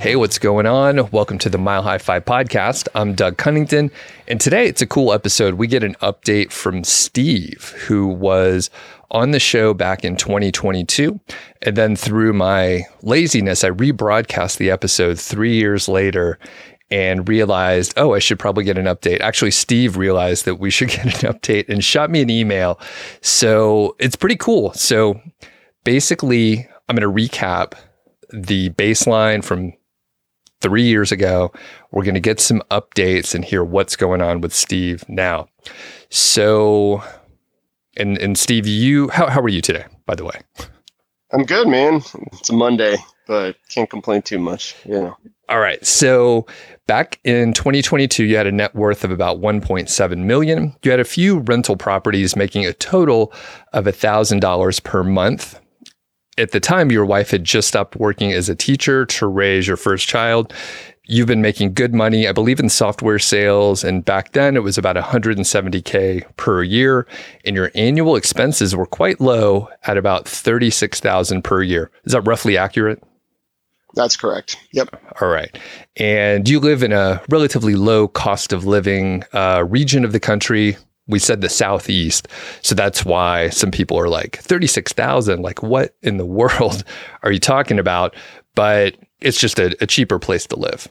Hey, what's going on? Welcome to the Mile High 5 podcast. I'm Doug Cunnington, and today it's a cool episode. We get an update from Steve, who was on the show back in 2022, and then through my laziness, I rebroadcast the episode 3 years later and realized, I should probably get an update. Actually, Steve realized that we should get an update and shot me an email. So it's pretty cool. So basically, I'm going to recap the baseline from 3 years ago. We're going to get some updates and hear what's going on with Steve now. So, and Steve, how are you today, by the way? I'm good, man. It's a Monday, but can't complain too much, All right. So back in 2022, you had a net worth of about 1.7 million. You had a few rental properties making a total of $1,000 per month. At the time, your wife had just stopped working as a teacher to raise your first child. You've been making good money, I believe, in software sales. And back then it was about $170K per year. And your annual expenses were quite low at about $36,000 per year. Is that roughly accurate? That's correct. Yep. All right. And you live in a relatively low cost of living region of the country. We said the Southeast. So that's why some people are like, 36,000, like what in the world are you talking about? But it's just a cheaper place to live.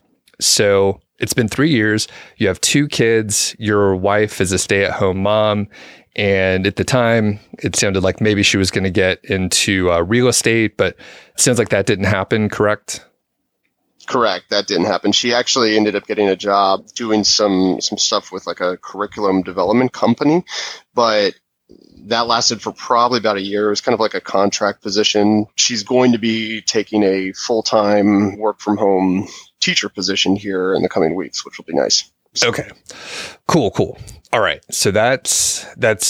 So it's been 3 years. You have 2 kids. Your wife is a stay-at-home mom. And at the time, it sounded like maybe she was going to get into real estate, but it sounds like that didn't happen, correct? Correct. That didn't happen. She actually ended up getting a job doing some stuff with like a curriculum development company, but that lasted for probably about a year. It was kind of like a contract position. She's going to be taking a full-time work from home teacher position here in the coming weeks, which will be nice. Okay. Cool. All right. So that's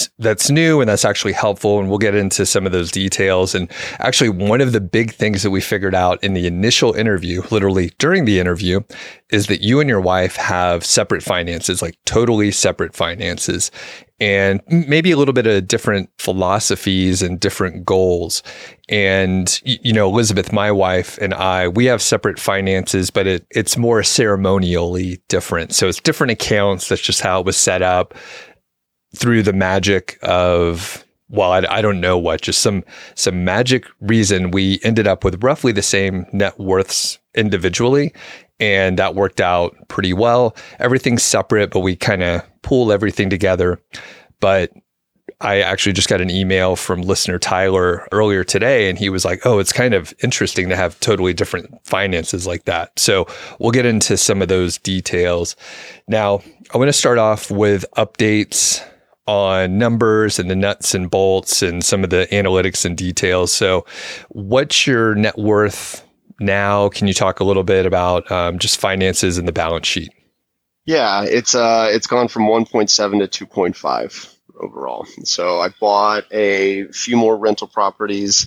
new, and that's actually helpful. And we'll get into some of those details. And actually, one of the big things that we figured out in the initial interview, literally during the interview, is that you and your wife have separate finances, like totally separate finances, and maybe a little bit of different philosophies and different goals. And, Elizabeth, my wife, and I, we have separate finances, but it's more ceremonially different. So it's different accounts. That's just how it was set up through the magic of, I don't know what, just some magic reason we ended up with roughly the same net worths individually. And that worked out pretty well. Everything's separate, but we kind of pool everything together. But I actually just got an email from listener Tyler earlier today, and he was like, it's kind of interesting to have totally different finances like that. So we'll get into some of those details. Now, I want to start off with updates on numbers and the nuts and bolts and some of the analytics and details. So what's your net worth now? Can you talk a little bit about just finances and the balance sheet? Yeah, it's gone from 1.7 to 2.5 overall. So I bought a few more rental properties,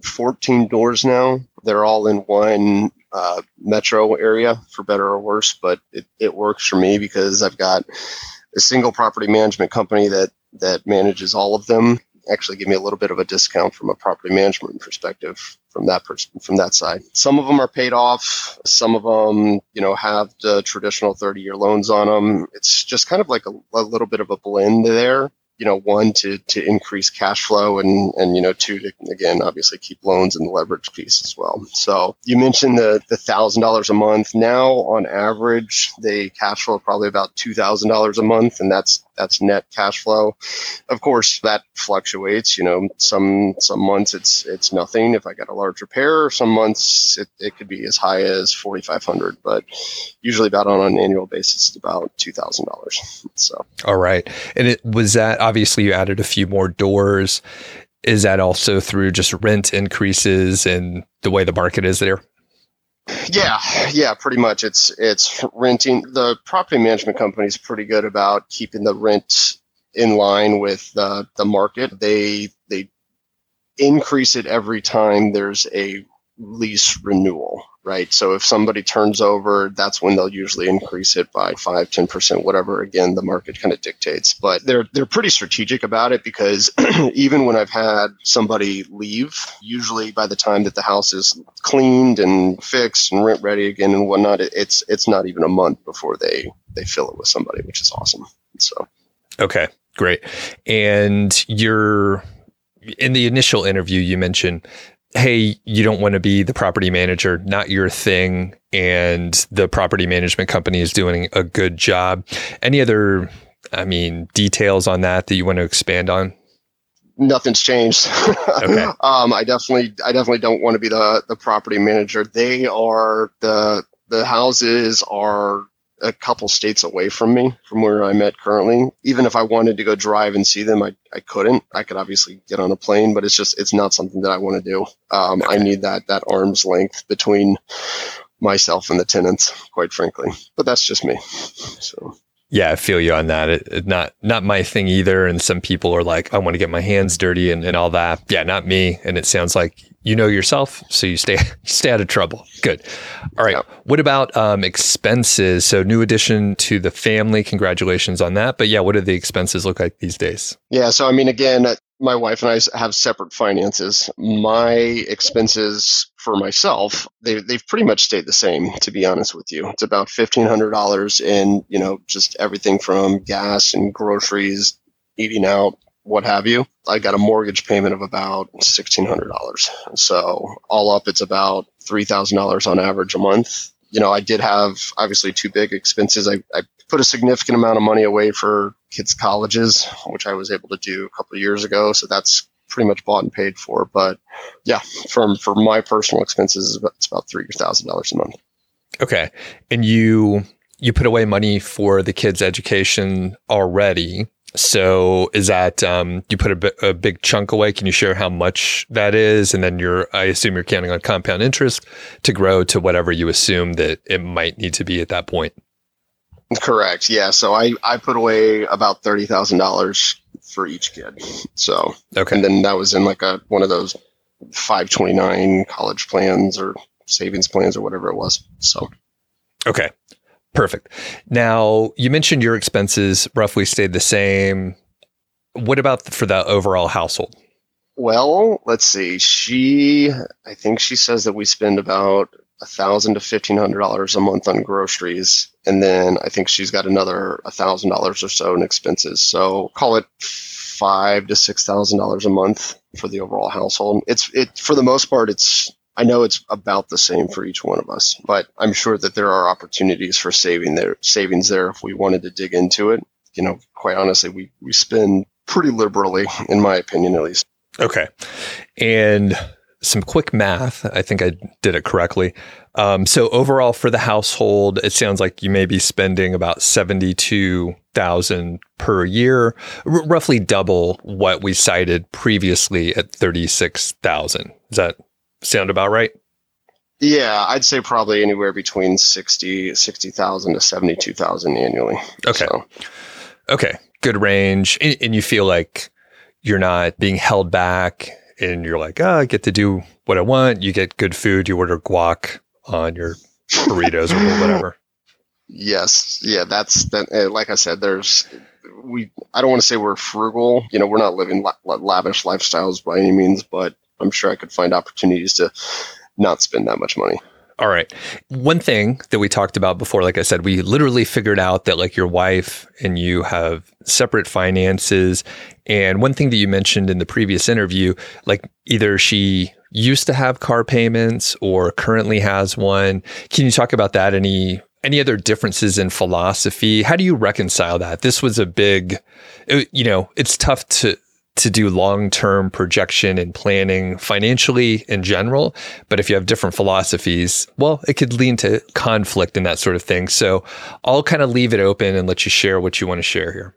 14 doors now. They're all in one metro area, for better or worse, but it works for me because I've got a single property management company that manages all of them. Actually give me a little bit of a discount from a property management perspective from that side. Some of them are paid off. Some of them, have the traditional 30-year loans on them. It's just kind of like a little bit of a blend there. One, to increase cash flow and two, to, again, obviously keep loans and the leverage piece as well. So you mentioned the $1,000 a month. Now, on average, they cash flow probably about $2,000 a month, and that's net cash flow. Of course, that fluctuates. Some months it's nothing if I got a large repair. Some months it could be as high as $4,500, but usually about on an annual basis, it's about $2,000. So. All right. And it was that, obviously you added a few more doors. Is that also through just rent increases and the way the market is there? Yeah, pretty much. It's renting. The property management company is pretty good about keeping the rent in line with the market. They increase it every time there's a lease renewal, right? So if somebody turns over, that's when they'll usually increase it by 5-10%, whatever. Again, the market kind of dictates, but they're pretty strategic about it, because even when I've had somebody leave, usually by the time that the house is cleaned and fixed and rent ready again and whatnot, it's not even a month before they fill it with somebody, which is awesome. So, okay, great. And in the initial interview, you mentioned, hey, you don't want to be the property manager, not your thing, and the property management company is doing a good job. Any other, details on that you want to expand on? Nothing's changed. Okay. I definitely don't want to be the property manager. They are the houses are a couple states away from me, from where I'm at currently. Even if I wanted to go drive and see them, I couldn't. I could obviously get on a plane, but it's not something that I want to do. Okay. I need that arm's length between myself and the tenants, quite frankly. But that's just me. So. Yeah, I feel you on that. It not my thing either. And some people are like, I want to get my hands dirty and all that. Yeah, not me. And it sounds like you know yourself, so you stay out of trouble. Good. All right. Yeah. What about expenses? So new addition to the family. Congratulations on that. But yeah, what do the expenses look like these days? Yeah. So again, my wife and I have separate finances. My expenses for myself, they've pretty much stayed the same, to be honest with you. It's about $1,500 in, just everything from gas and groceries, eating out, what have you. I got a mortgage payment of about $1,600. So all up, it's about $3,000 on average a month. I did have obviously two big expenses. I put a significant amount of money away for kids' colleges, which I was able to do a couple of years ago. So that's pretty much bought and paid for. But yeah, for my personal expenses, it's about $3,000 a month. Okay. And you put away money for the kids' education already. So is that, you put a big chunk away? Can you share how much that is? And then I assume you're counting on compound interest to grow to whatever you assume that it might need to be at that point. Correct. Yeah. So I put away about $30,000 for each kid. So, okay. And then that was in like one of those 529 college plans or savings plans or whatever it was. So, okay. Perfect. Now, you mentioned your expenses roughly stayed the same. What about for the overall household? Well, let's see. I think she says that we spend about $1,000 to $1,500 a month on groceries. And then I think she's got another $1,000 or so in expenses. So call it $5,000 to $6,000 a month for the overall household. For the most part, I know it's about the same for each one of us, but I'm sure that there are opportunities for savings there if we wanted to dig into it. Quite honestly, we spend pretty liberally, in my opinion, at least. Okay. And some quick math, I think I did it correctly. So overall for the household, it sounds like you may be spending about $72,000 per year, roughly double what we cited previously at $36,000. Does that sound about right? Yeah, I'd say probably anywhere between $60,000 to $72,000 annually. Okay. Okay. Good range. And you feel like you're not being held back and you're like, I get to do what I want. You get good food. You order guac on your burritos or whatever. Yes. Yeah. That's that. Like I said, I don't want to say we're frugal. We're not living lavish lifestyles by any means, but I'm sure I could find opportunities to not spend that much money. All right. One thing that we talked about before, like I said, we literally figured out that like your wife and you have separate finances. And one thing that you mentioned in the previous interview, like either she used to have car payments or currently has one. Can you talk about that? Any other differences in philosophy? How do you reconcile that? This was a big, it's tough to do long-term projection and planning financially in general. But if you have different philosophies, well, it could lead to conflict and that sort of thing. So I'll kind of leave it open and let you share what you want to share here.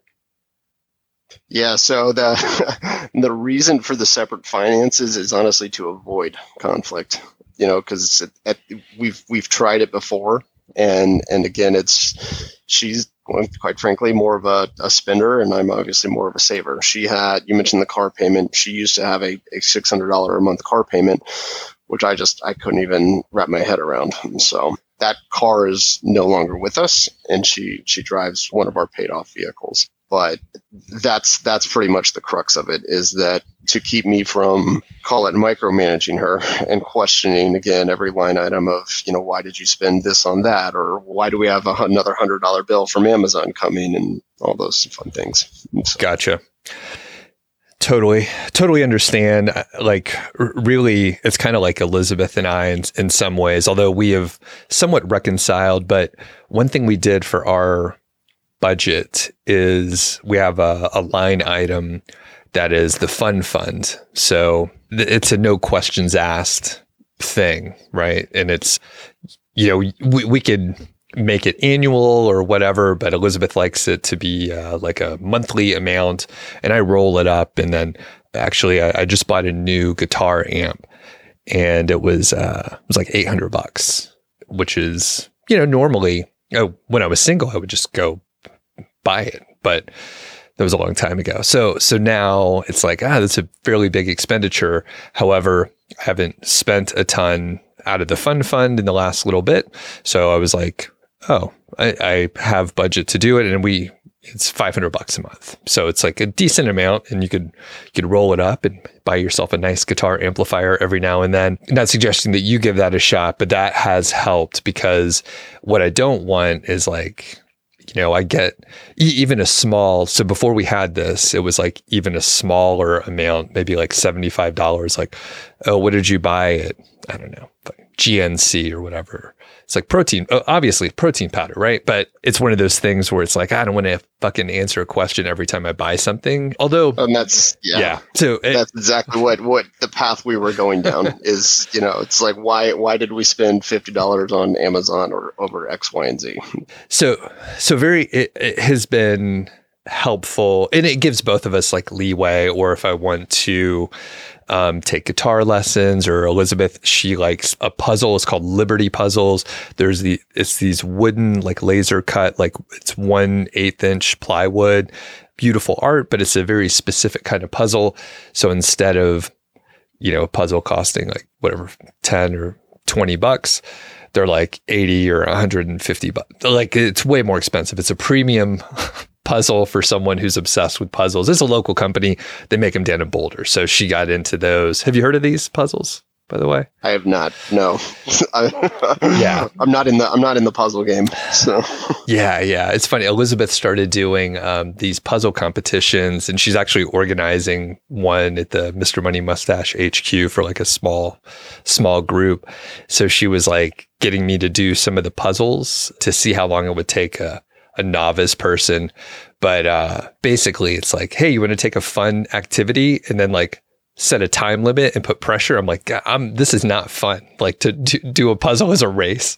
Yeah. So the reason for the separate finances is honestly to avoid conflict, because we've tried it before. And again, she's quite frankly more of a spender, and I'm obviously more of a saver. You mentioned the car payment. She used to have a $600 a month car payment, which I couldn't even wrap my head around. So that car is no longer with us, and she drives one of our paid off vehicles. But that's pretty much the crux of it, is that to keep me from, call it, micromanaging her and questioning again every line item of, why did you spend this on that, or why do we have another $100 bill from Amazon coming, and all those fun things. So. Gotcha. Totally understand. Like, really, it's kind of like Elizabeth and I in some ways, although we have somewhat reconciled. But one thing we did for our budget is we have a line item that is the fund. So it's a no questions asked thing, right? And it's, we could make it annual or whatever, but Elizabeth likes it to be like a monthly amount, and I roll it up. And then actually I just bought a new guitar amp, and it was like $800, which is, normally, when I was single, I would just go buy it, but that was a long time ago. So now it's like, that's a fairly big expenditure. However, I haven't spent a ton out of the fund in the last little bit. So I was like, I have budget to do it. And it's $500 a month. So it's like a decent amount, and you could roll it up and buy yourself a nice guitar amplifier every now and then. Not suggesting that you give that a shot, but that has helped, because what I don't want is like, I get even a small, so before we had this, it was like even a smaller amount, maybe like $75. Like, what did you buy at, I don't know, like GNC or whatever. It's like protein, obviously protein powder, right? But it's one of those things where it's like, I don't want to fucking answer a question every time I buy something. Although, and that's, yeah. So that's exactly what the path we were going down is, it's like, why did we spend $50 on Amazon or over X, Y, and Z? So it has been helpful, and it gives both of us like leeway. Or if I want to take guitar lessons, or Elizabeth, she likes a puzzle. It's called Liberty Puzzles. It's these wooden, like laser cut, like it's 1/8 inch plywood, beautiful art, but it's a very specific kind of puzzle. So instead of, a puzzle costing like whatever, 10 or $20, they're like 80 or $150. Like, it's way more expensive. It's a premium puzzle for someone who's obsessed with puzzles. It's a local company. They make them down in Boulder. So she got into those. Have you heard of these puzzles, by the way? I have not. No. Yeah. I'm not in the puzzle game. So yeah. It's funny. Elizabeth started doing these puzzle competitions, and she's actually organizing one at the Mr. Money Mustache HQ for like a small group. So she was like getting me to do some of the puzzles to see how long it would take a novice person. But basically it's like, hey, you want to take a fun activity and then like set a time limit and put pressure? I'm like, this is not fun. Like, to do a puzzle is a race.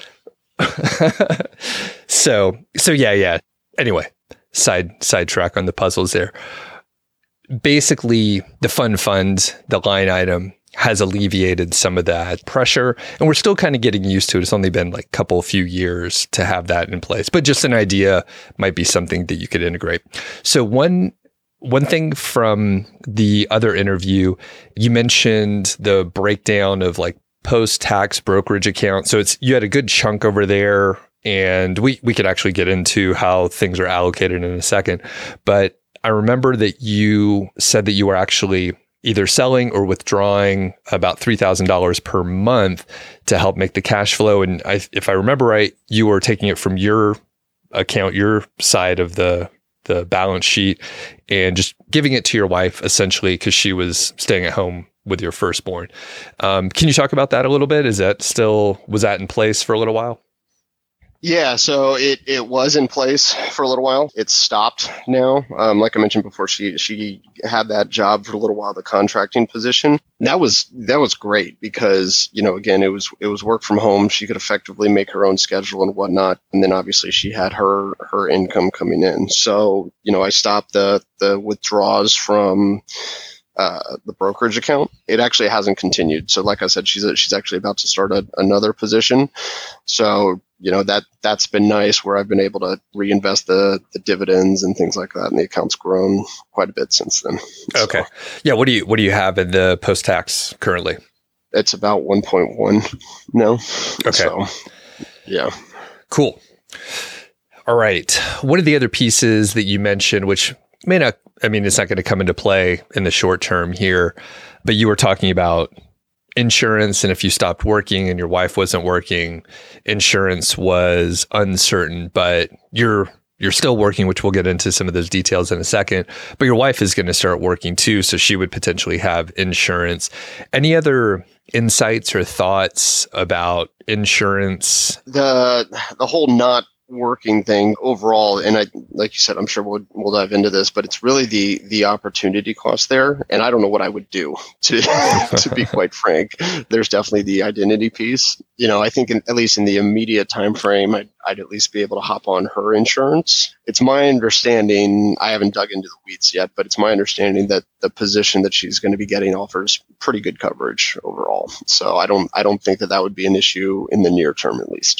So yeah. Anyway, sidetrack on the puzzles there. Basically, the fund, the line item, has alleviated some of that pressure, and we're still kind of getting used to it. It's only been like a few years to have that in place, but just an idea might be something that you could integrate. So one thing from the other interview, you mentioned the breakdown of like post-tax brokerage account. So you had a good chunk over there, and we could actually get into how things are allocated in a second. But I remember that you said that you were actually either selling or withdrawing about $3,000 per month to help make the cash flow. And if I remember right, you were taking it from your account, your side of the balance sheet, and just giving it to your wife, essentially, because she was staying at home with your firstborn. Can you talk about that a little bit? Was that in place for a little while? Yeah, so it was in place for a little while. It's stopped now. Like I mentioned before, she had that job for a little while, the contracting position. That was great because, again, it was work from home. She could effectively make her own schedule and whatnot. And then obviously she had her income coming in. So, I stopped the withdrawals from the brokerage account. It actually hasn't continued. So like I said, she's actually about to start another position. So, that's been nice, where I've been able to reinvest the dividends and things like that. And the account's grown quite a bit since then. Okay. Yeah. What do you have in the post-tax currently? it's about 1.1 now. Okay. So, yeah. Cool. All right. One of the other pieces that you mentioned, which may not, I mean, it's not going to come into play in the short term here, but you were talking about insurance. And if you stopped working and your wife wasn't working, insurance was uncertain, but you're still working, which we'll get into some of those details in a second, but your wife is going to start working too. So she would potentially have insurance. Any other insights or thoughts about insurance? The whole not working thing overall, and I, like you said, I'm sure we'll dive into this, but it's really the opportunity cost there. And I don't know what I would do to be quite frank. There's definitely the identity piece. I think at least in the immediate time frame, I'd at least be able to hop on her insurance. It's my understanding, I haven't dug into the weeds yet, but it's my understanding that the position that she's going to be getting offers pretty good coverage overall. So I don't think that would be an issue in the near term, at least.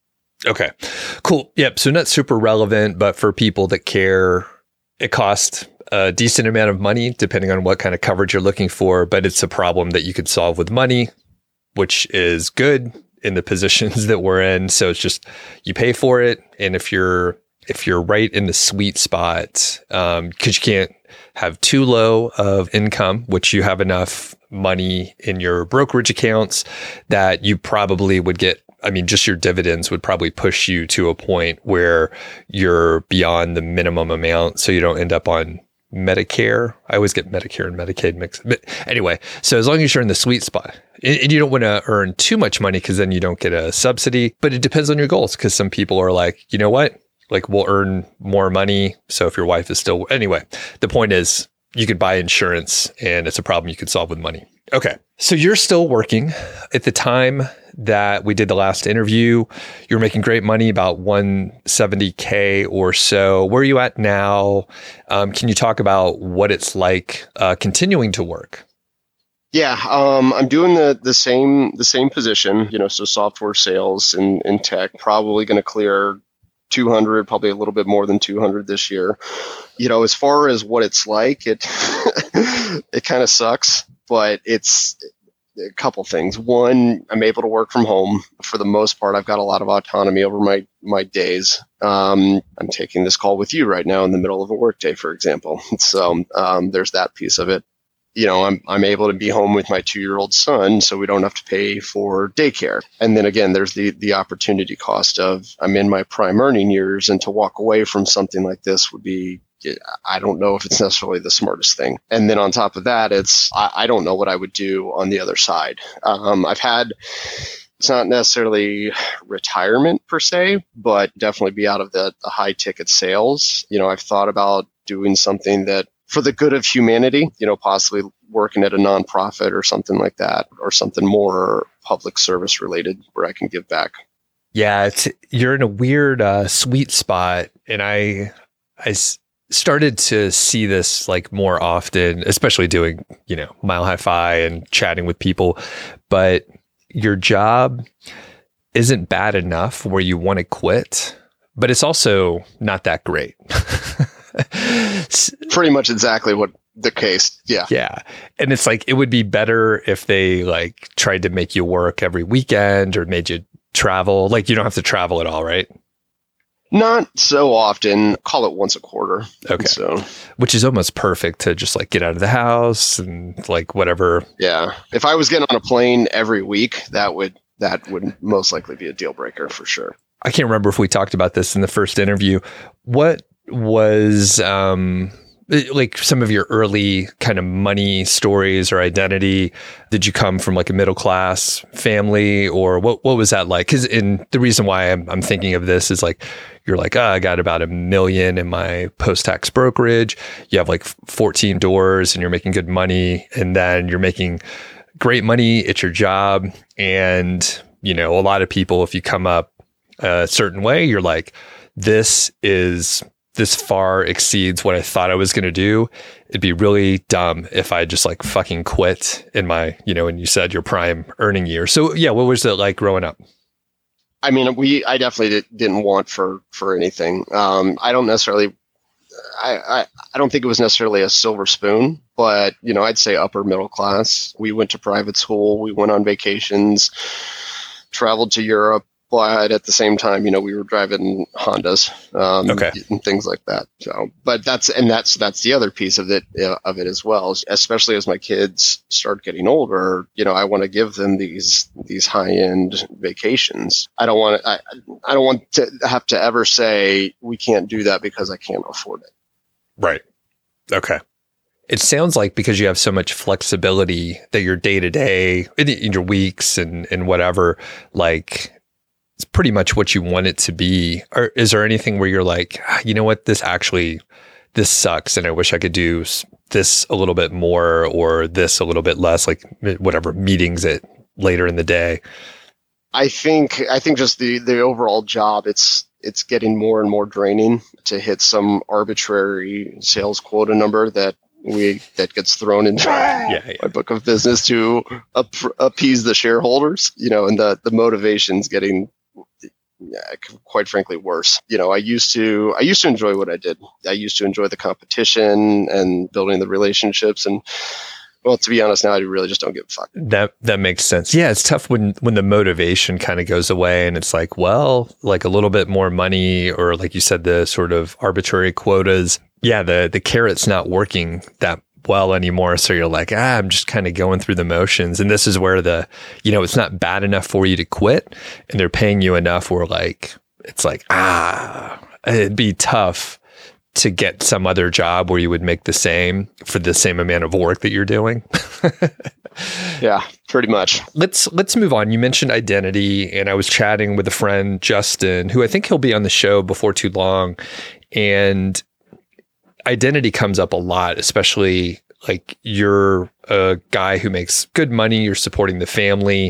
Okay, cool. Yep. So not super relevant, but for people that care, it costs a decent amount of money depending on what kind of coverage you're looking for, but it's a problem that you could solve with money, which is good in the positions that we're in. So it's just, you pay for it. And if you're right in the sweet spot, because you can't have too low of income, which you have enough money in your brokerage accounts that you probably would get, just your dividends would probably push you to a point where you're beyond the minimum amount. So you don't end up on Medicare. I always get Medicare and Medicaid mixed. But anyway, so as long as you're in the sweet spot and you don't want to earn too much money because then you don't get a subsidy, but it depends on your goals. Because some people are like, you know what? Like, we'll earn more money. So if your wife is still, anyway, the point is you could buy insurance and it's a problem you could solve with money. Okay. So you're still working. At the time that we did the last interview, you're making great money, about $170K or so. Where are you at now? Can you talk about what it's like continuing to work? Yeah, I'm doing the same position, so software sales in tech, probably going to clear 200, probably a little bit more than 200 this year. As far as what it's like, it kind of sucks, but it's a couple things. One, I'm able to work from home for the most part. I've got a lot of autonomy over my days. I'm taking this call with you right now in the middle of a workday, for example. So there's that piece of it. I'm able to be home with my 2-year-old son, so we don't have to pay for daycare. And then again, there's the opportunity cost of I'm in my prime earning years, and to walk away from something like this would be, I don't know if it's necessarily the smartest thing. And then on top of that, I don't know what I would do on the other side. It's not necessarily retirement per se, but definitely be out of the high ticket sales. I've thought about doing something that for the good of humanity, possibly working at a nonprofit or something like that, or something more public service related where I can give back. Yeah, you're in a weird sweet spot. And I started to see this like more often, especially doing, Mile High Fi and chatting with people. But your job isn't bad enough where you want to quit, but it's also not that great. Pretty much exactly what the case. Yeah. Yeah. And it's like, it would be better if they like tried to make you work every weekend or made you travel. Like, you don't have to travel at all, right? Not so often. Call it once a quarter. Okay. So, which is almost perfect to just like get out of the house and like whatever. Yeah. If I was getting on a plane every week, that would most likely be a deal breaker for sure. I can't remember if we talked about this in the first interview. What was like some of your early kind of money stories or identity? Did you come from like a middle class family, or what was that like? Because the reason why I'm thinking of this is like, you're like, I got about $1 million in my post-tax brokerage. You have like 14 doors and you're making good money, and then you're making great money at your job. And, a lot of people, if you come up a certain way, you're like, this far exceeds what I thought I was going to do. It'd be really dumb if I just like fucking quit in my, when you said your prime earning year. So yeah, what was it like growing up? I mean, I definitely didn't want for anything. I don't necessarily, I don't think it was necessarily a silver spoon, but I'd say upper middle class. We went to private school, we went on vacations, traveled to Europe, but at the same time, we were driving Hondas, and things like that. So, but that's the other piece of it as well. Especially as my kids start getting older, I want to give them these high end vacations. I don't want to have to ever say we can't do that because I can't afford it. Right. Okay. It sounds like because you have so much flexibility that your day to day, in your weeks and whatever, like, it's pretty much what you want it to be. Or is there anything where you're like, you know what, this sucks and I wish I could do this a little bit more or this a little bit less, like whatever, meetings it later in the day? I think just the overall job, it's getting more and more draining to hit some arbitrary sales quota number that gets thrown into my book of business to appease the shareholders, and the motivation's getting quite frankly worse. I used to enjoy what I did. I used to enjoy the competition and building the relationships, and well, to be honest, now I really just don't give a fuck. That makes sense. Yeah, it's tough when the motivation kind of goes away and it's like, well, like a little bit more money, or like you said, the sort of arbitrary quotas. Yeah, the carrot's not working that well anymore. So you're like, I'm just kind of going through the motions. And this is where it's not bad enough for you to quit, and they're paying you enough where it's like, it'd be tough to get some other job where you would make the same for the same amount of work that you're doing. Yeah, pretty much. Let's move on. You mentioned identity, and I was chatting with a friend, Justin, who I think he'll be on the show before too long. And identity comes up a lot, especially like you're a guy who makes good money, you're supporting the family.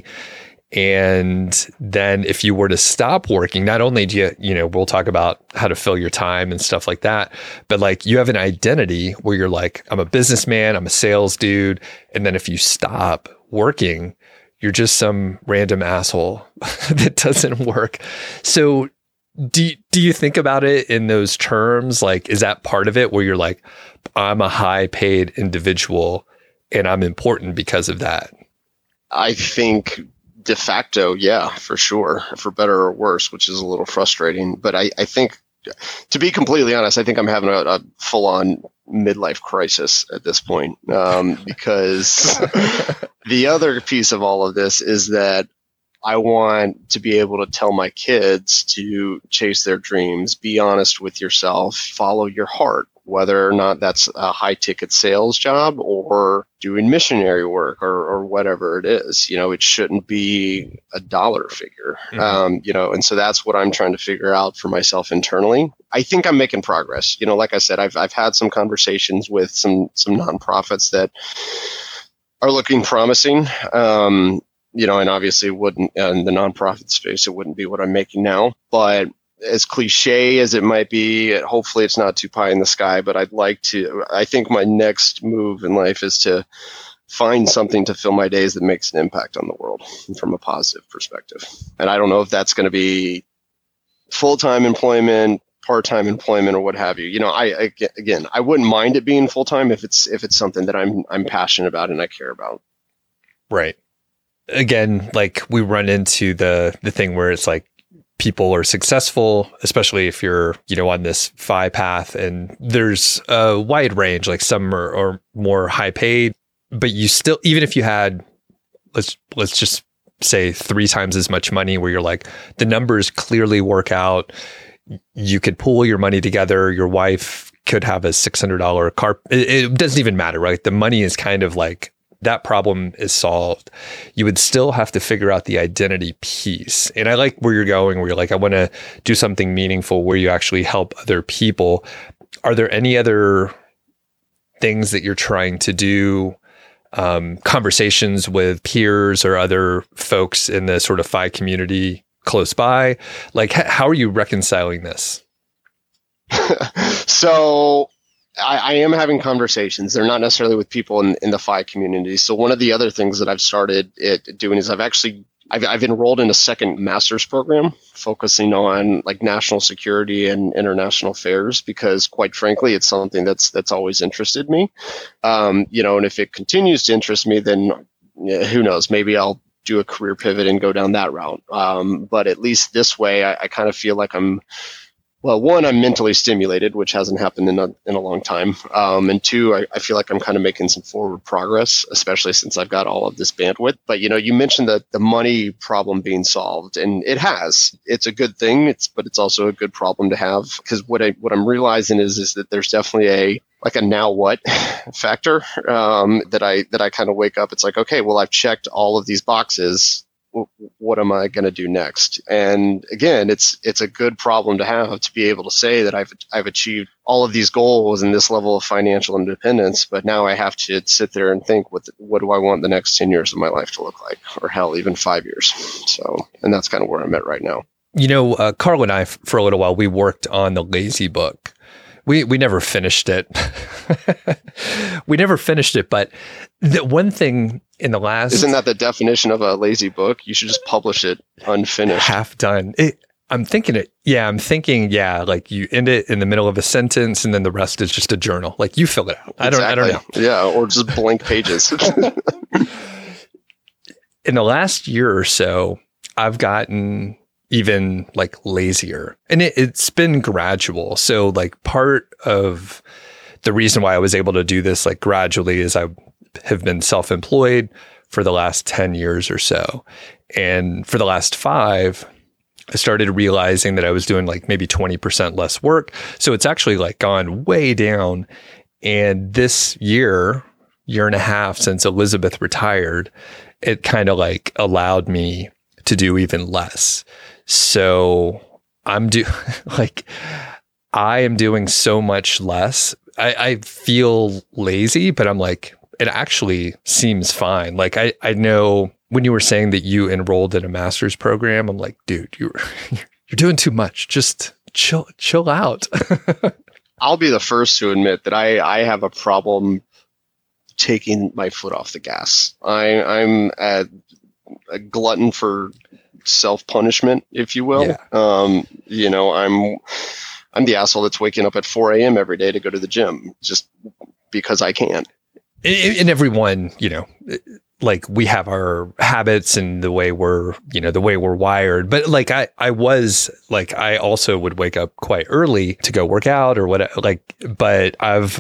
And then if you were to stop working, not only do we'll talk about how to fill your time and stuff like that, but like you have an identity where you're like, I'm a businessman, I'm a sales dude. And then if you stop working, you're just some random asshole that doesn't work. So do you think about it in those terms? Like, is that part of it where you're like, I'm a high paid individual and I'm important because of that? I think de facto, yeah, for sure, for better or worse, which is a little frustrating. But I think, to be completely honest, I think I'm having a full on midlife crisis at this point, because the other piece of all of this is that I want to be able to tell my kids to chase their dreams, be honest with yourself, follow your heart, whether or not that's a high ticket sales job or doing missionary work or whatever it is. It shouldn't be a dollar figure, and so that's what I'm trying to figure out for myself internally. I think I'm making progress. Like I said, I've had some conversations with some nonprofits that are looking promising. And obviously wouldn't, in the nonprofit space, it wouldn't be what I'm making now. But as cliche as it might be, hopefully it's not too pie in the sky, but I think my next move in life is to find something to fill my days that makes an impact on the world from a positive perspective. And I don't know if that's going to be full-time employment, part-time employment, or what have you. I wouldn't mind it being full-time if it's something that I'm passionate about and I care about. Right. Again, like we run into the thing where it's like people are successful, especially if you're, on this FI path, and there's a wide range, like some are more high paid, but you still, even if you had, let's just say 3 times as much money, where you're like, the numbers clearly work out. You could pool your money together. Your wife could have a $600 car. It doesn't even matter, right? The money is kind of like, that problem is solved. You would still have to figure out the identity piece. And I like where you're going, where you're like, I want to do something meaningful where you actually help other people. Are there any other things that you're trying to do, conversations with peers or other folks in the sort of FI community close by? Like, how are you reconciling this? So I am having conversations. They're not necessarily with people in the FI community. So one of the other things that I've started doing is I've actually I've enrolled in a second master's program focusing on like national security and international affairs because, quite frankly, it's something that's always interested me. And if it continues to interest me, then who knows? Maybe I'll do a career pivot and go down that route. But at least this way, I kind of feel like I'm mentally stimulated, which hasn't happened in a long time. And two, I feel like I'm kind of making some forward progress, especially since I've got all of this bandwidth. But, you mentioned that the money problem being solved, and it has. It's a good thing, but it's also a good problem to have, because what I'm realizing is that there's definitely a now what factor that I kind of wake up. It's like, okay, well, I've checked all of these boxes. What am I going to do next? And again, it's a good problem to have, to be able to say that I've achieved all of these goals and this level of financial independence, but now I have to sit there and think, what do I want the next 10 years of my life to look like, or hell, even 5 years. So, and that's kind of where I'm at right now. Carl and I, for a little while, we worked on the Lazy Book. We never finished it. But the one thing in the last... Isn't that the definition of a lazy book? You should just publish it unfinished. Half done. I'm thinking, like you end it in the middle of a sentence and then the rest is just a journal. Like you fill it out. Exactly. I don't know. Yeah, or just blank pages. In the last year or so, I've gotten even like lazier, and it's been gradual. So like part of the reason why I was able to do this like gradually is I have been self-employed for the last 10 years or so. And for the last 5, I started realizing that I was doing like maybe 20% less work. So it's actually like gone way down. And this year and a half since Elizabeth retired, it kind of like allowed me to do even less. So I am doing so much less. I feel lazy, but I'm like, it actually seems fine. Like I know when you were saying that you enrolled in a master's program, I'm like, dude, you're doing too much. Just chill out. I'll be the first to admit that I have a problem taking my foot off the gas. I'm a glutton for self-punishment, if you will. Yeah. I'm the asshole that's waking up at 4 a.m. every day to go to the gym just because I can. And everyone, like we have our habits and the way we're wired. But like I also would wake up quite early to go work out or whatever. But I've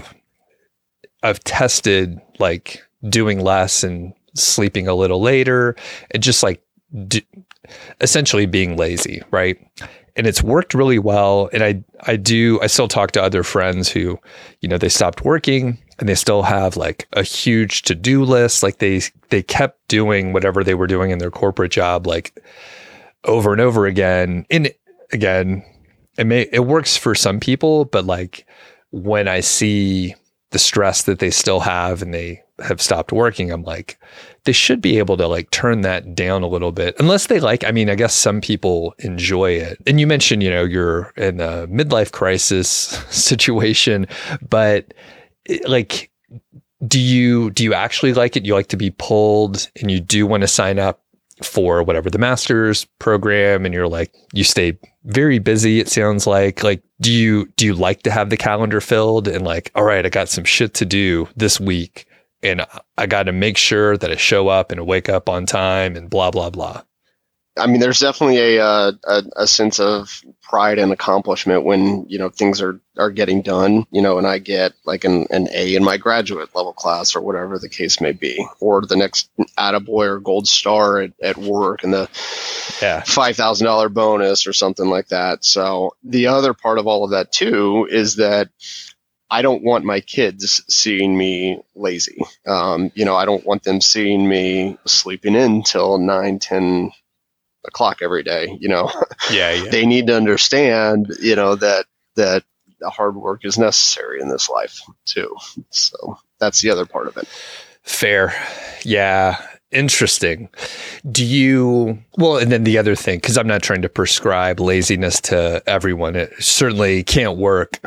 tested like doing less and sleeping a little later and just like essentially being lazy, right? And it's worked really well. And I still talk to other friends who, they stopped working and they still have like a huge to-do list. Like they kept doing whatever they were doing in their corporate job, like over and over again. And again, it works for some people, but like when I see the stress that they still have and they have stopped working, I'm like, they should be able to like turn that down a little bit, unless they I guess some people enjoy it. And you mentioned, you're in a midlife crisis situation, but like, do you actually like it? You like to be pulled and you do want to sign up for whatever the master's program and you're like, you stay very busy. It sounds like, do you like to have the calendar filled and like, all right, I got some shit to do this week and I got to make sure that I show up and I wake up on time and blah, blah, blah. I mean, there's definitely a sense of pride and accomplishment when, things are getting done, and I get like an A in my graduate level class or whatever the case may be, or the next attaboy or gold star at work and the $5,000 bonus or something like that. So the other part of all of that too is that I don't want my kids seeing me lazy. I don't want them seeing me sleeping in till 9, 10 o'clock every day. Yeah. They need to understand, that the hard work is necessary in this life too. So that's the other part of it. Fair. Yeah. Interesting. And then the other thing, because I'm not trying to prescribe laziness to everyone. It certainly can't work.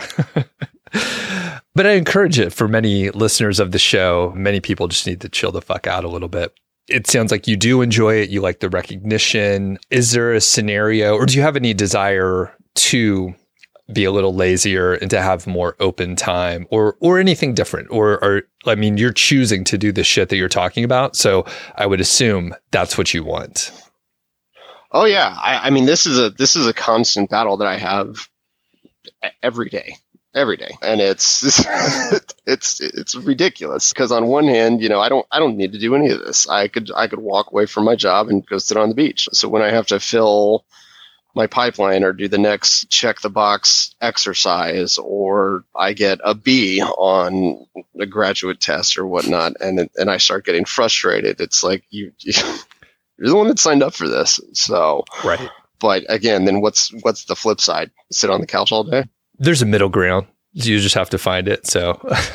But I encourage it for many listeners of the show. Many people just need to chill the fuck out a little bit. it sounds like you do enjoy it. You like the recognition. Is there a scenario, or do you have any desire to be a little lazier and to have more open time, or anything different? Or I mean, you're choosing to do the shit that you're talking about. So I would assume that's what you want. Oh yeah. I mean, this is a constant battle that I have every day. And it's it's ridiculous because on one hand, I don't need to do any of this. I could walk away from my job and go sit on the beach. So when I have to fill my pipeline or do the next check the box exercise, or I get a B on a graduate test or whatnot, and I start getting frustrated, it's like you're the one that signed up for this. So right. But again, then what's the flip side? Sit on the couch all day? There's a middle ground. You just have to find it. So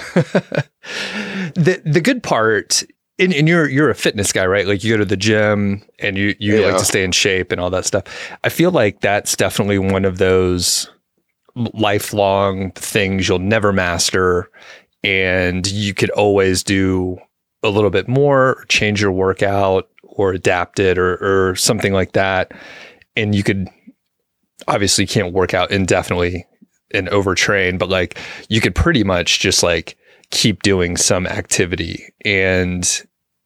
the good part, and you're a fitness guy, right? Like you go to the gym and you like to stay in shape and all that stuff. I feel like that's definitely one of those lifelong things you'll never master, and you could always do a little bit more, change your workout or adapt it or something like that. And you could obviously can't work out indefinitely and overtrain, but like you could pretty much just like keep doing some activity, and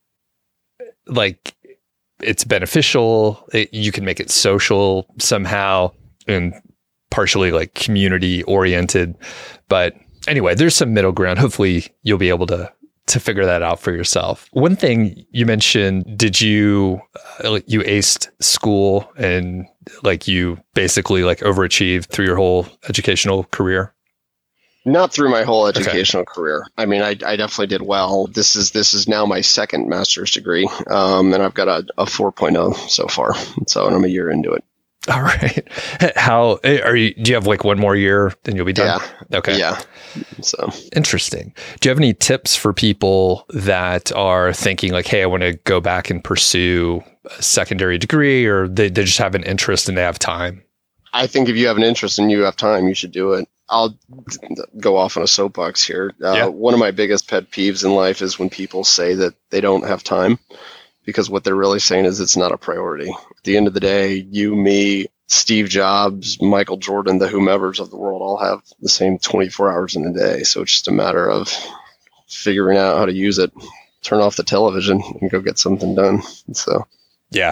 like it's beneficial. You can make it social somehow and partially like community oriented. But anyway, there's some middle ground. Hopefully you'll be able to figure that out for yourself. One thing you mentioned, did you aced school and like you basically like overachieved through your whole educational career? Not through my whole educational career. I mean, I definitely did well. This is now my second master's degree, and I've got a 4.0 so far. So I'm a year into it. All right. How are you? Do you have like one more year, then you'll be done? Yeah. Okay. Yeah. So interesting. Do you have any tips for people that are thinking like, hey, I want to go back and pursue a secondary degree, or they just have an interest and they have time? I think if you have an interest and you have time, you should do it. I'll go off on a soapbox here. One of my biggest pet peeves in life is when people say that they don't have time, because what they're really saying is it's not a priority. At the end of the day, you, me, Steve Jobs, Michael Jordan, the whomevers of the world all have the same 24 hours in a day. So it's just a matter of figuring out how to use it. Turn off the television and go get something done. So, yeah,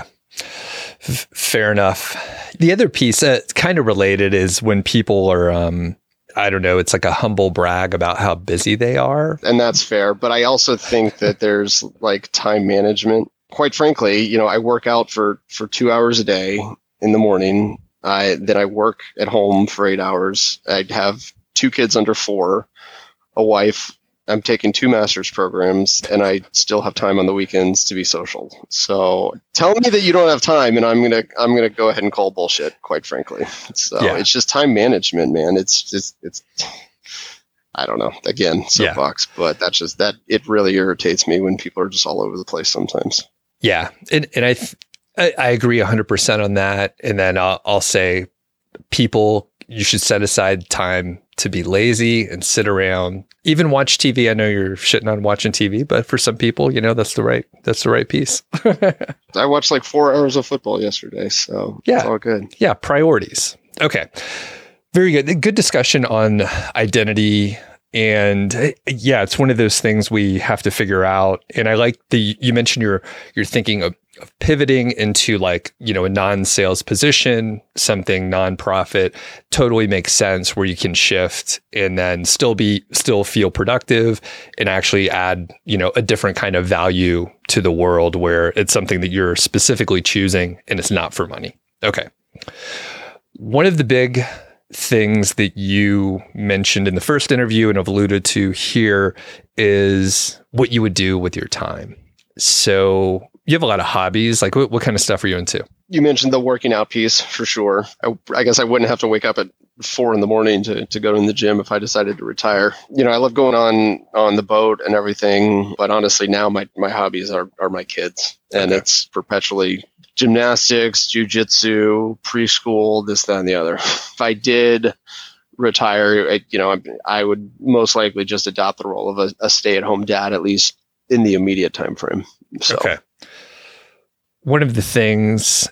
fair enough. The other piece kind of related is when people are, I don't know, it's like a humble brag about how busy they are. And that's fair. But I also think that there's like time management. Quite frankly, I work out for 2 hours a day in the morning. Then I work at home for 8 hours. I have 2 kids under 4, a wife. I'm taking 2 master's programs, and I still have time on the weekends to be social. So tell me that you don't have time, and I'm gonna go ahead and call bullshit. Quite frankly, so It's just time management, man. It's I don't know. Again, soapbox, but that's just that. It really irritates me when people are just all over the place sometimes. Yeah, and I agree 100% on that. And then I'll say, people, you should set aside time to be lazy and sit around, even watch TV. I know you're shitting on watching TV, but for some people, that's the right piece. I watched like 4 hours of football yesterday, so it's all good. Yeah, priorities. Okay, very good. Good discussion on identity. And yeah, it's one of those things we have to figure out. And I like you mentioned you're thinking of pivoting into like, a non-sales position, something nonprofit. Totally makes sense where you can shift and then still feel productive and actually add, a different kind of value to the world where it's something that you're specifically choosing and it's not for money. Okay. One of the big things that you mentioned in the first interview and have alluded to here is what you would do with your time. So you have a lot of hobbies. Like what kind of stuff are you into? You mentioned the working out piece for sure. I guess I wouldn't have to wake up at 4 a.m. to go to the gym if I decided to retire. I love going on the boat and everything, but honestly now my hobbies are my kids, and it's perpetually gymnastics, jujitsu, preschool, this, that, and the other. If I did retire, I would most likely just adopt the role of a stay-at-home dad, at least in the immediate time frame. So. Okay. one of the things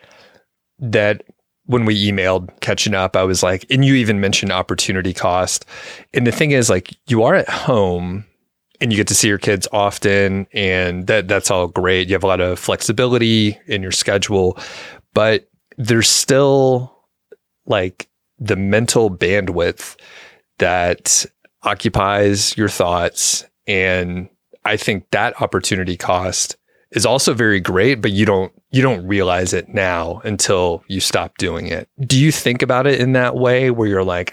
that when we emailed catching up, I was like, and you even mentioned opportunity cost. And the thing is, like, you are at home and you get to see your kids often, and that's all great. You have a lot of flexibility in your schedule, but there's still like the mental bandwidth that occupies your thoughts. And I think that opportunity cost is also very great, but you don't realize it now until you stop doing it. Do you think about it in that way where you're like,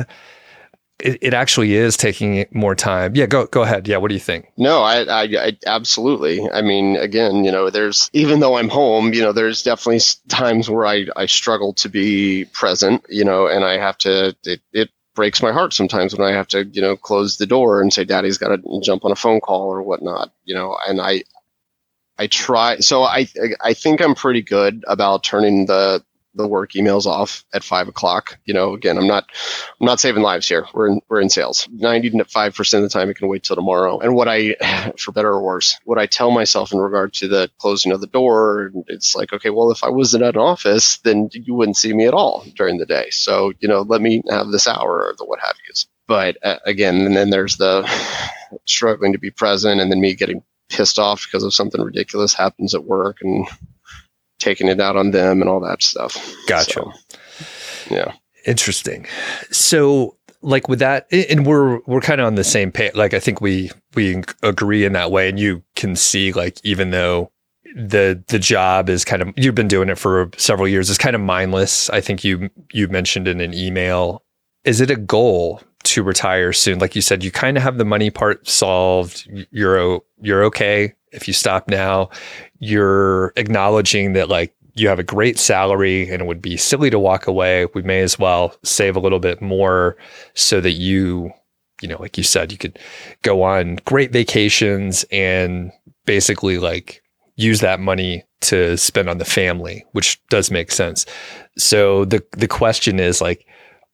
it actually is taking more time? Yeah, go ahead. Yeah, what do you think? No, I absolutely. I mean, again, there's, even though I'm home, there's definitely times where I struggle to be present, and I have to, it breaks my heart sometimes when I have to, close the door and say, Daddy's got to jump on a phone call or whatnot, and I try. So I think I'm pretty good about turning the work emails off at 5:00. Again, I'm not saving lives here. We're in sales. 95% of the time it can wait till tomorrow. And what for better or worse, what I tell myself in regard to the closing of the door, it's like, okay, well, if I wasn't at an office, then you wouldn't see me at all during the day. So, let me have this hour or the what have yous. But again, and then there's the struggling to be present, and then me getting pissed off because of something ridiculous happens at work and taking it out on them and all that stuff. Gotcha. So, yeah. Interesting. So like with that, and we're kind of on the same page. Like, I think we agree in that way. And you can see, like, even though the job is kind of, you've been doing it for several years, it's kind of mindless. I think you mentioned in an email, is it a goal to retire soon? Like you said, you kind of have the money part solved. You're okay if you stop now. You're acknowledging that, like, you have a great salary and it would be silly to walk away. We may as well save a little bit more so that like you said, you could go on great vacations and basically like use that money to spend on the family, which does make sense. So the question is, like,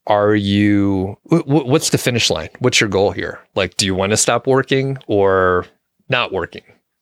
what's the finish line? What's your goal here? Like, do you want to stop working or not working?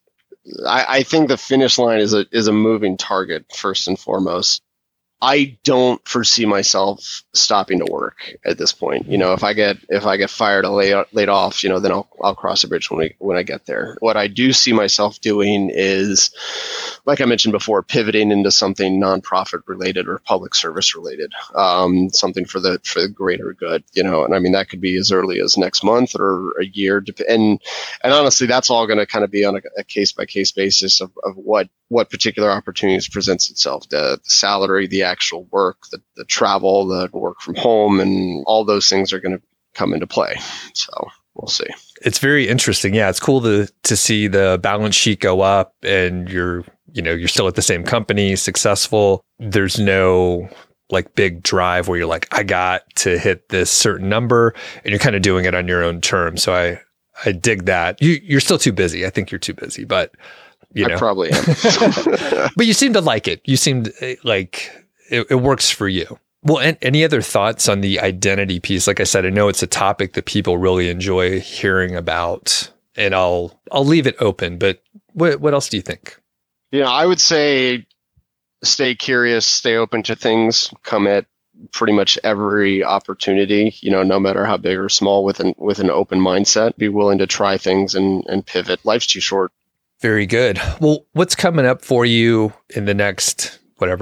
I think the finish line is a moving target first and foremost. I don't foresee myself stopping to work at this point. If I get fired or laid off, then I'll cross the bridge when I get there. What I do see myself doing is, like I mentioned before, pivoting into something nonprofit related or public service related, something for the greater good. And I mean, that could be as early as next month or a year, and honestly, that's all going to kind of be on a case by case basis of what particular opportunities presents itself, the salary, the actual work, the travel, the work from home, and all those things are going to come into play. So we'll see. It's very interesting. Yeah, it's cool to see the balance sheet go up, and you're still at the same company, successful. There's no like big drive where you're like, I got to hit this certain number, and you're kind of doing it on your own terms. So I dig that. You're still too busy. I think you're too busy, but I probably am. But you seem to like it. You seemed like it works for you. Well, any other thoughts on the identity piece? Like I said, I know it's a topic that people really enjoy hearing about, and I'll leave it open. But what else do you think? I would say stay curious, stay open to things, come at pretty much every opportunity, no matter how big or small, with an open mindset. Be willing to try things and pivot. Life's too short. Very good. Well, what's coming up for you in the next,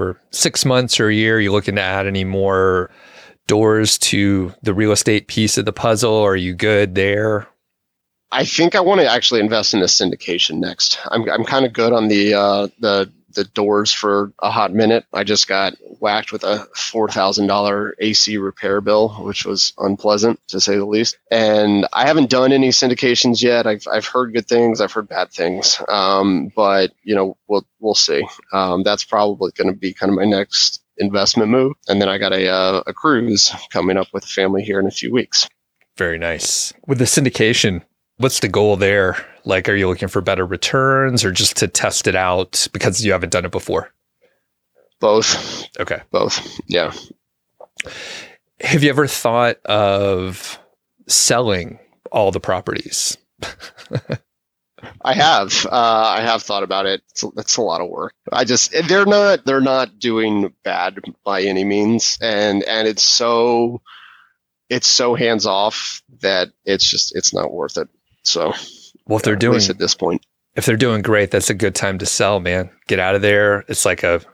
6 months or a year? Are you looking to add any more doors to the real estate piece of the puzzle? Are you good there? I think I want to actually invest in a syndication next. I'm kind of good on the doors for a hot minute. I just got whacked with a $4,000 AC repair bill, which was unpleasant to say the least. And I haven't done any syndications yet. I've heard good things. I've heard bad things. But we'll see. That's probably going to be kind of my next investment move. And then I got a cruise coming up with the family here in a few weeks. Very nice. With the syndication, what's the goal there? Like, are you looking for better returns or just to test it out because you haven't done it before? Both. Okay. Both. Yeah. Have you ever thought of selling all the properties? I have thought about it. It's a lot of work. They're not doing bad by any means, and it's so hands off that it's not worth it. So, well, at least at this point, if they're doing great, that's a good time to sell, man. Get out of there. It's like it's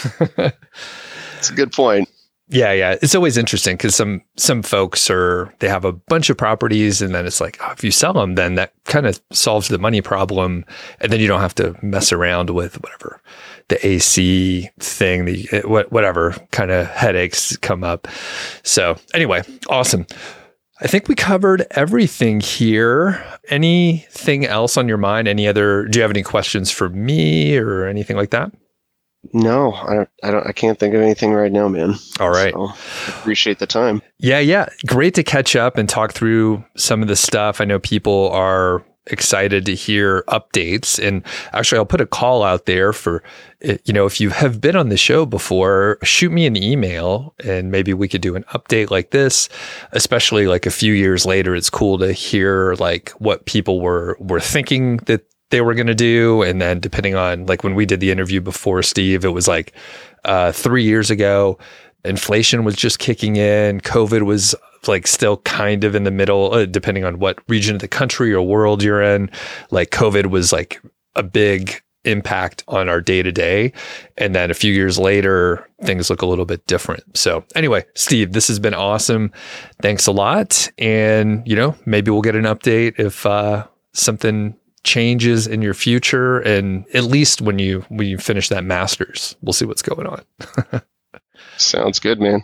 a good point. Yeah. It's always interesting because some folks they have a bunch of properties, and then it's like, oh, if you sell them, then that kind of solves the money problem, and then you don't have to mess around with whatever the AC thing, whatever kind of headaches come up. So anyway, awesome. I think we covered everything here. Anything else on your mind? Do you have any questions for me or anything like that? No, I can't think of anything right now, man. All right. So, I appreciate the time. Yeah. Great to catch up and talk through some of the stuff. I know people are excited to hear updates, and actually I'll put a call out there for, if you have been on the show before, shoot me an email and maybe we could do an update like this, especially like a few years later. It's cool to hear like what people were thinking that they were going to do. And then depending on, like, when we did the interview before, Steve, it was like 3 years ago, inflation was just kicking in. COVID was like still kind of in the middle, depending on what region of the country or world you're in. Like COVID was like a big impact on our day to day. And then a few years later, things look a little bit different. So anyway, Steve, this has been awesome. Thanks a lot. And, maybe we'll get an update if something changes in your future, and at least when you finish that master's, we'll see what's going on. Sounds good, man.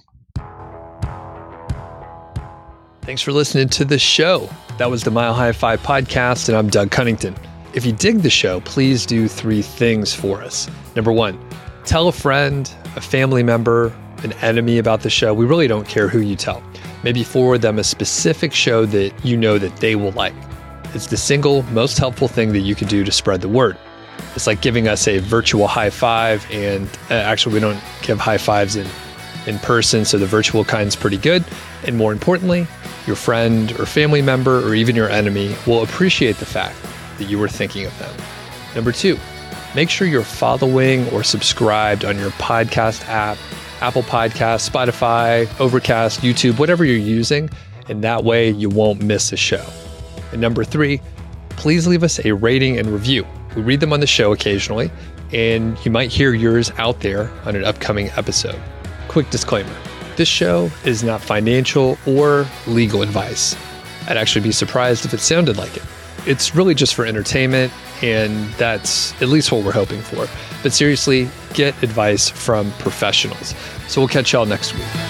Thanks for listening to the show. That was the Mile High 5 podcast, and I'm Doug Cunnington. If you dig the show, please do 3 things for us. Number 1, tell a friend, a family member, an enemy about the show. We really don't care who you tell. Maybe forward them a specific show that you know that they will like. It's the single most helpful thing that you can do to spread the word. It's like giving us a virtual high five, and actually we don't give high fives in person, so the virtual kind's pretty good. And more importantly, your friend or family member or even your enemy will appreciate the fact that you were thinking of them. Number 2, make sure you're following or subscribed on your podcast app, Apple Podcasts, Spotify, Overcast, YouTube, whatever you're using, and that way you won't miss a show. And number 3, please leave us a rating and review. We read them on the show occasionally, and you might hear yours out there on an upcoming episode. Quick disclaimer, this show is not financial or legal advice. I'd actually be surprised if it sounded like it. It's really just for entertainment, and that's at least what we're hoping for. But seriously, get advice from professionals. So we'll catch y'all next week.